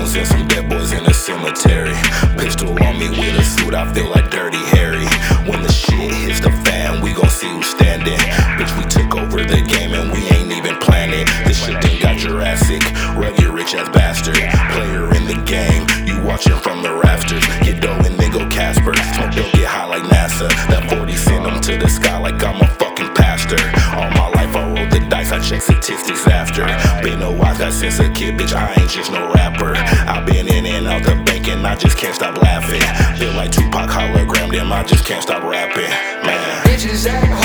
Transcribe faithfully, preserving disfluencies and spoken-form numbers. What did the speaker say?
bones and some dead boys in the cemetery. Pistol on me with a suit, I feel like Dirty Harry. When the shit hits the fan, we gon' see who's standing. Bitch, we took over the game and we ain't even planned it. This shit done got Jurassic, rugged rich ass bastard. Player in the game, you watching from the rafters. Get dough and then go Casper, smoke dope, get high like NASA. That forty send them to the sky like I'm a fucking pastor. All my life I roll the dice, I check statistics after. Been a wise guy since a kid, bitch, I ain't just no rapper. I been in and out the bank and I just can't stop laughing. Feel like Tupac hologram, damn, I just can't stop rapping, man. Bitches act